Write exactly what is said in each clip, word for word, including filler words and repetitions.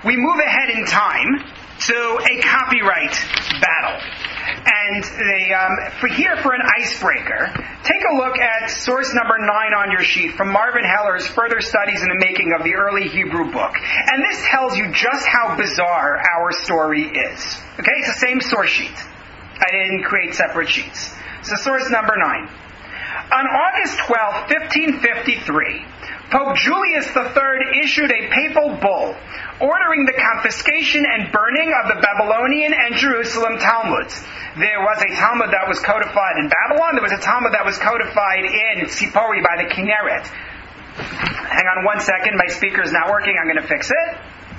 we move ahead in time to a copyright battle. And they, um, for here, for an icebreaker, take a look at source number nine on your sheet from Marvin Heller's Further Studies in the Making of the Early Hebrew Book. And this tells you just how bizarre our story is. Okay, it's the same source sheet. I didn't create separate sheets. So source number nine. On August twelfth, fifteen fifty-three, Pope Julius the Third issued a papal bull ordering the confiscation and burning of the Babylonian and Jerusalem Talmuds. There was a Talmud that was codified in Babylon. There was a Talmud that was codified in Tzipori by the Kinneret. Hang on one second. My speaker is not working. I'm going to fix it.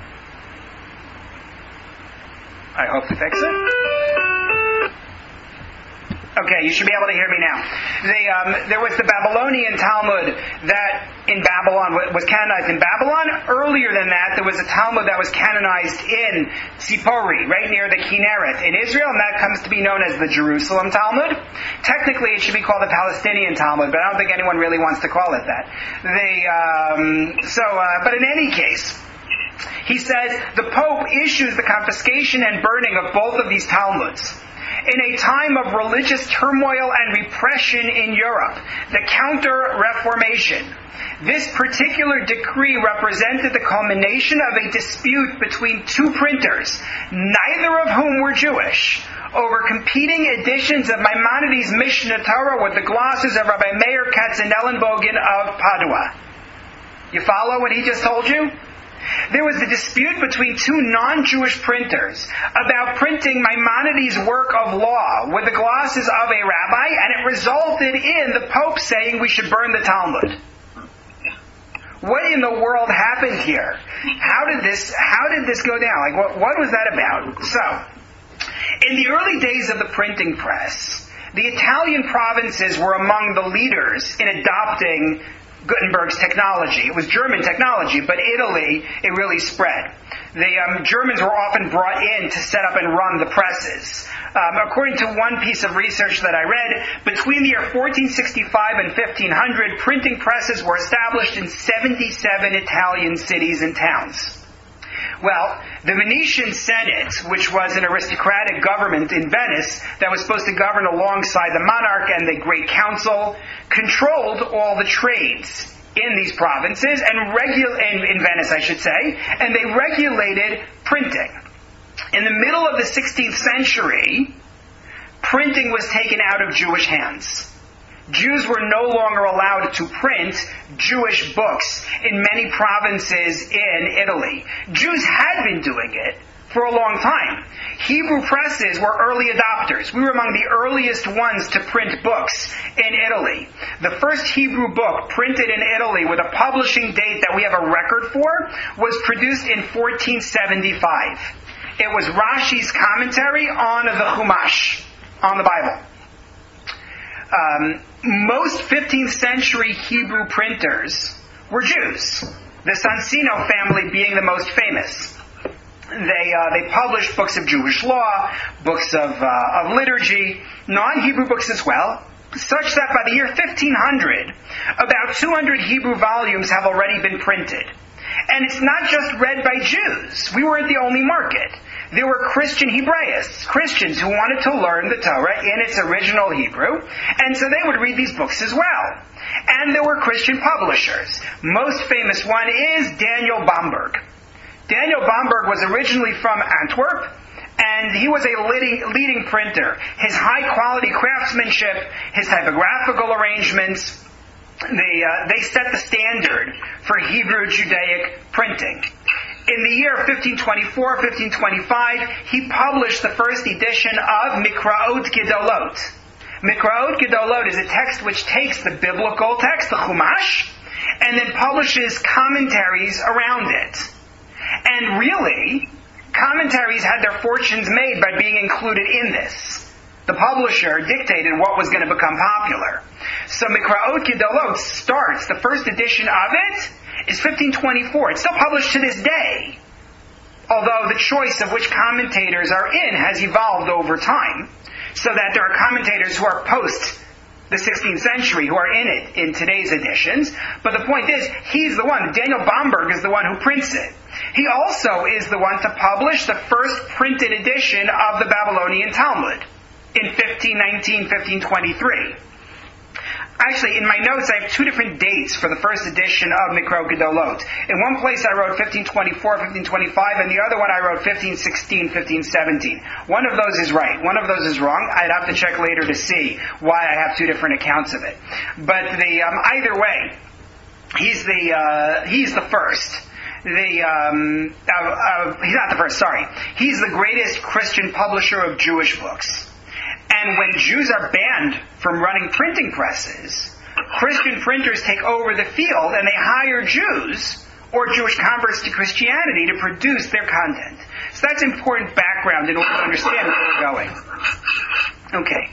I hope to fix it. Okay, you should be able to hear me now. The, um, there was the Babylonian Talmud that in Babylon was canonized in Babylon. Earlier than that, there was a Talmud that was canonized in Tzipori, right near the Kinneret in Israel, and that comes to be known as the Jerusalem Talmud. Technically, it should be called the Palestinian Talmud, but I don't think anyone really wants to call it that. They, um, so, uh, but in any case, he says the Pope issues the confiscation and burning of both of these Talmuds. In a time of religious turmoil and repression in Europe, the Counter-Reformation, this particular decree represented the culmination of a dispute between two printers, neither of whom were Jewish, over competing editions of Maimonides' Mishneh Torah with the glosses of Rabbi Meir Katzenellenbogen of Padua. You follow what he just told you? There was a dispute between two non-Jewish printers about printing Maimonides' work of law with the glosses of a rabbi, and it resulted in the Pope saying we should burn the Talmud. What in the world happened here? How did this, how did this go down? Like, what, what was that about? So, in the early days of the printing press, the Italian provinces were among the leaders in adopting Gutenberg's technology. It was German technology, but Italy, it really spread. The um, Germans were often brought in to set up and run the presses. Um, according to one piece of research that I read, between the year fourteen sixty-five and fifteen hundred, printing presses were established in seventy-seven Italian cities and towns. Well, the Venetian Senate, which was an aristocratic government in Venice that was supposed to govern alongside the monarch and the Great Council, controlled all the trades in these provinces, and regu- in, in Venice, I should say, and they regulated printing. In the middle of the sixteenth century, printing was taken out of Jewish hands. Jews were no longer allowed to print Jewish books in many provinces in Italy. Jews had been doing it for a long time. Hebrew presses were early adopters. We were among the earliest ones to print books in Italy. The first Hebrew book printed in Italy with a publishing date that we have a record for was produced in fourteen seventy-five. It was Rashi's commentary on the Chumash, on the Bible. Um, most fifteenth century Hebrew printers were Jews, the Sansino family being the most famous. They uh, they published books of Jewish law, books of uh, of liturgy, non-Hebrew books as well, such that by the year fifteen hundred, about two hundred Hebrew volumes have already been printed. And it's not just read by Jews. We weren't the only market. There were Christian Hebraists, Christians who wanted to learn the Torah in its original Hebrew, and so they would read these books as well. And there were Christian publishers. Most famous one is Daniel Bomberg. Daniel Bomberg was originally from Antwerp, and he was a leading, leading printer. His high-quality craftsmanship, his typographical arrangements, they, uh, they set the standard for Hebrew Judaic printing. In the year fifteen twenty-four, fifteen twenty-five, he published the first edition of Mikraot Gedolot. Mikraot Gedolot is a text which takes the biblical text, the Chumash, and then publishes commentaries around it. And really, commentaries had their fortunes made by being included in this. The publisher dictated what was going to become popular. So Mikraot Gedolot starts, the first edition of it is fifteen twenty-four. It's still published to this day, although the choice of which commentators are in has evolved over time, so that there are commentators who are post the sixteenth century who are in it in today's editions. But the point is, he's the one, Daniel Bomberg is the one who prints it. He also is the one to publish the first printed edition of the Babylonian Talmud in fifteen nineteen, fifteen twenty-three. Actually, in my notes, I have two different dates for the first edition of Mikro Gedolot. In one place, I wrote fifteen twenty-four, fifteen twenty-five, and the other one I wrote fifteen sixteen, fifteen seventeen. One of those is right. One of those is wrong. I'd have to check later to see why I have two different accounts of it. But the um, either way, he's the uh, he's the first. The um, uh, uh, he's not the first. Sorry, he's the greatest Christian publisher of Jewish books. And when Jews are banned from running printing presses, Christian printers take over the field and they hire Jews or Jewish converts to Christianity to produce their content. So that's important background in order to understand where we're going. Okay.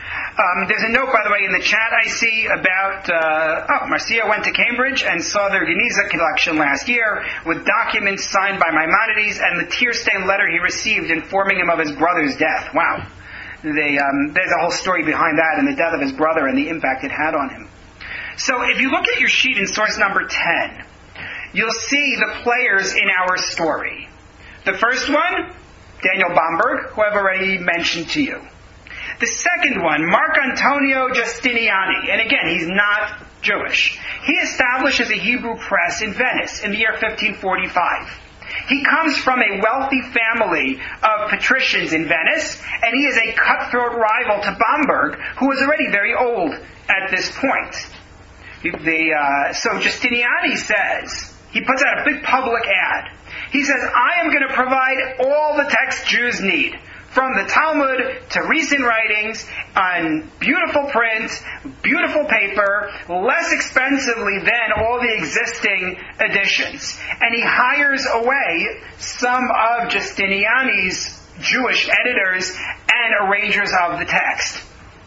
Um, there's a note, by the way, in the chat I see about, uh, oh, Marcia went to Cambridge and saw their Geniza collection last year with documents signed by Maimonides and the tear-stained letter he received informing him of his brother's death. Wow. They, um, there's a whole story behind that and the death of his brother and the impact it had on him. So if you look at your sheet in source number ten, you'll see the players in our story. The first one, Daniel Bomberg, who I've already mentioned to you. The second one, Mark Antonio Giustiniani, and again, he's not Jewish. He establishes a Hebrew press in Venice in the year fifteen forty-five. He comes from a wealthy family of patricians in Venice, and he is a cutthroat rival to Bomberg, who is already very old at this point. The, uh, so Giustiniani says, he puts out a big public ad. He says, I am going to provide all the text Jews need, from the Talmud to recent writings on beautiful print, beautiful paper, less expensively than all the existing editions. And he hires away some of Giustiniani's Jewish editors and arrangers of the text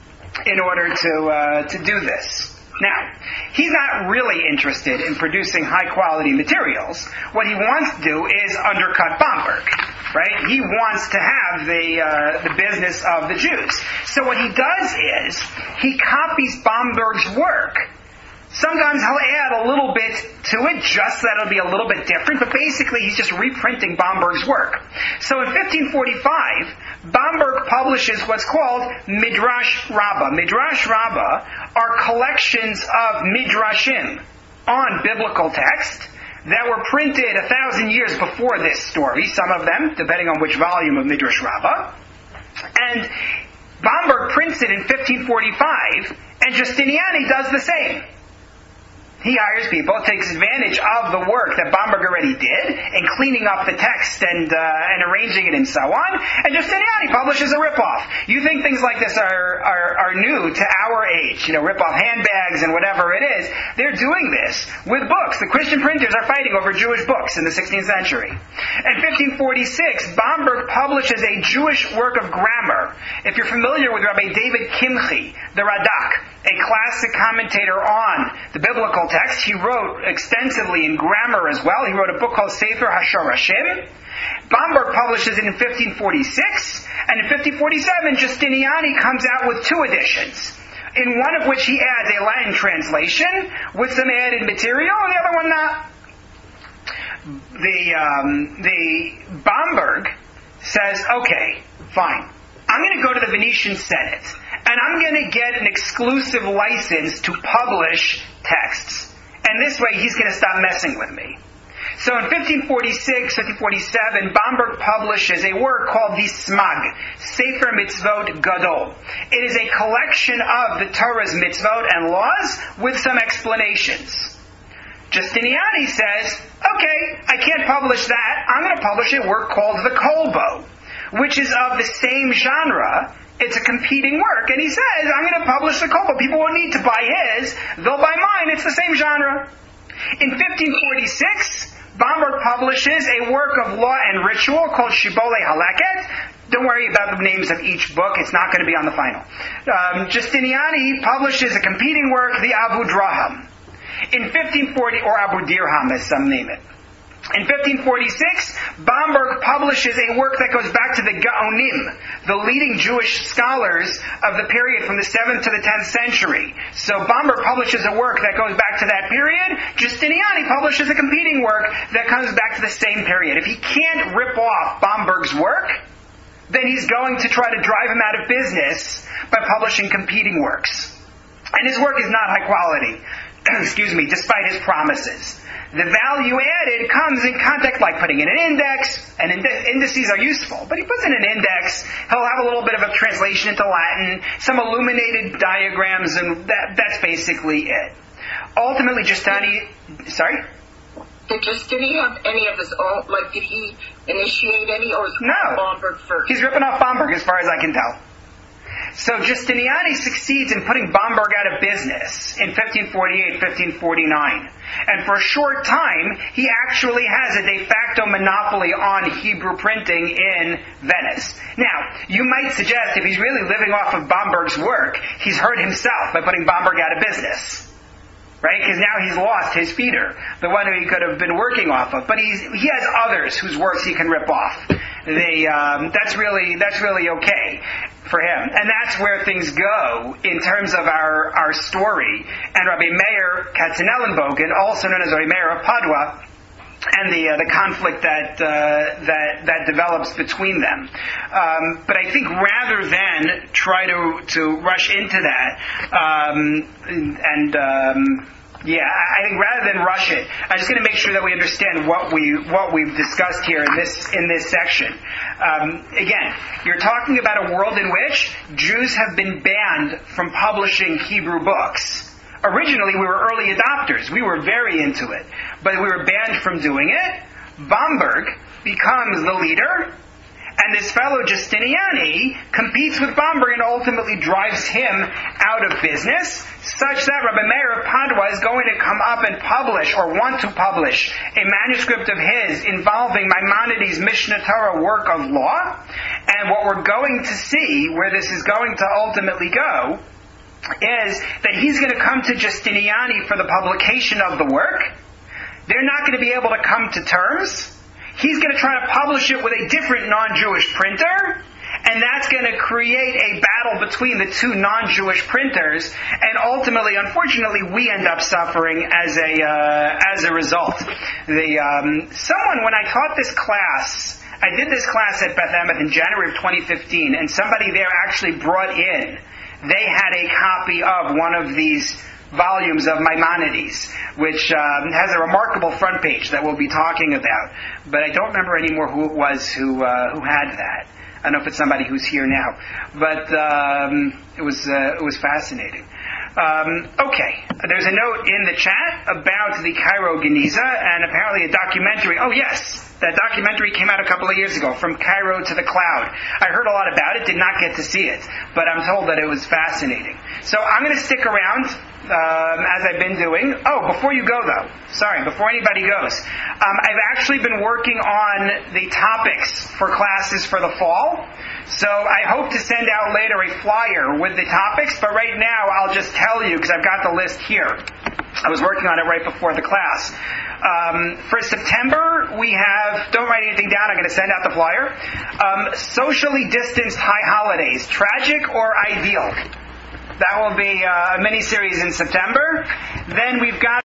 in order to uh, to do this. Now, he's not really interested in producing high-quality materials. What he wants to do is undercut Bomberg, right? He wants to have the uh, the business of the Jews. So what he does is, he copies Bomberg's work. Sometimes he'll add a little bit to it, just that it'll be a little bit different, but basically he's just reprinting Bomberg's work. So in fifteen forty-five, Bomberg publishes what's called Midrash Rabbah. Midrash Rabbah are collections of midrashim on biblical text that were printed a thousand years before this story, some of them, depending on which volume of Midrash Rabbah. And Bomberg prints it in fifteen forty-five, and Giustiniani does the same. He hires people, takes advantage of the work that Bomberg already did in cleaning up the text and uh, and arranging it and so on, and Giustiniani publishes a ripoff. You think things like this are, are, are new to our age, you know, ripoff handbags and whatever it is. They're doing this with books. The Christian printers are fighting over Jewish books in the sixteenth century. In fifteen forty-six, Bomberg publishes a Jewish work of grammar. If you're familiar with Rabbi David Kimchi, the Radak, a classic commentator on the biblical text, he wrote extensively in grammar as well. He wrote a book called Sefer HaShorashim. Bomberg publishes it in fifteen forty-six, and in fifteen forty-seven, Giustiniani comes out with two editions, in one of which he adds a Latin translation with some added material, and the other one not. The, um, the Bomberg says, okay, fine. I'm going to go to the Venetian Senate, and I'm going to get an exclusive license to publish texts. And this way, he's going to stop messing with me. So in fifteen forty-six, fifteen forty-seven, Bomberg publishes a work called the Smag, Sefer Mitzvot Gadol. It is a collection of the Torah's mitzvot and laws with some explanations. Giustiniani says, okay, I can't publish that. I'm going to publish a work called the Kolbo, which is of the same genre. It's a competing work. And he says, I'm going to publish the Kolbo. People won't need to buy his. They'll buy mine. It's the same genre. In fifteen forty-six, Bomberg publishes a work of law and ritual called Shibbolei Haleket. Don't worry about the names of each book. It's not going to be on the final. Um, Giustiniani publishes a competing work, the Abu Draham. In fifteen forty, or Abu Dirham as some name it. In fifteen forty-six, Bomberg publishes a work that goes back to the Gaonim, the leading Jewish scholars of the period from the seventh to the tenth century. So Bomberg publishes a work that goes back to that period. Justiniani publishes a competing work that comes back to the same period. If he can't rip off Bomberg's work, then he's going to try to drive him out of business by publishing competing works. And his work is not high quality, excuse me, despite his promises. The value added comes in context like putting in an index, and ind- indices are useful, but he puts in an index, he'll have a little bit of a translation into Latin, some illuminated diagrams, and that, that's basically it. Ultimately, Justiniani, sorry? Did Justiniani have any of his own, like did he initiate any, or was no. Bomberg first? He's ripping off Bomberg as far as I can tell. So Justiniani succeeds in putting Bomberg out of business in fifteen forty-eight, fifteen forty-nine. And for a short time, he actually has a de facto monopoly on Hebrew printing in Venice. Now, you might suggest if he's really living off of Bomberg's work, he's hurt himself by putting Bomberg out of business. Right? Because now he's lost his feeder, the one who he could have been working off of. But he's, he has others whose works he can rip off. They, um, that's really that's really okay for him. And that's where things go in terms of our, our story. And Rabbi Meir Katzenellenbogen, also known as Rabbi Meir of Padua, and the uh, the conflict that uh, that that develops between them. Um, but I think rather than try to to rush into that, um, and um, yeah, I think rather than rush it, I'm just going to make sure that we understand what we what we've discussed here in this in this section. Um, again, you're talking about a world in which Jews have been banned from publishing Hebrew books. Originally, we were early adopters. We were very into it. But we were banned from doing it. Bomberg becomes the leader. And this fellow Justiniani competes with Bomberg and ultimately drives him out of business, such that Rabbi Meir of Padua is going to come up and publish, or want to publish, a manuscript of his involving Maimonides' Mishnah Torah work of law. And what we're going to see, where this is going to ultimately go, is that he's going to come to Justiniani for the publication of the work. They're not going to be able to come to terms. He's going to try to publish it with a different non-Jewish printer, and that's going to create a battle between the two non-Jewish printers, and ultimately, unfortunately, we end up suffering as a uh, as a result. The um, someone, when I taught this class, I did this class at Beth Emet in January of twenty fifteen, and somebody there actually brought in, they had a copy of one of these volumes of Maimonides, which um, has a remarkable front page that we'll be talking about. But I don't remember anymore who it was who uh, who had that. I don't know if it's somebody who's here now, but um, it was uh, it was fascinating. Um, okay, there's a note in the chat about the Cairo Geniza, and apparently a documentary. Oh yes, that documentary came out a couple of years ago, From Cairo to the Cloud. I heard a lot about it, did not get to see it, but I'm told that it was fascinating. So I'm going to stick around, um, as I've been doing. Oh, before you go though, sorry, before anybody goes, um, I've actually been working on the topics for classes for the fall. So I hope to send out later a flyer with the topics, but right now I'll just tell you, because I've got the list here. I was working on it right before the class. Um, for September, we have, don't write anything down, I'm going to send out the flyer, um, socially distanced high holidays, tragic or ideal? That will be uh, a mini-series in September. Then we've got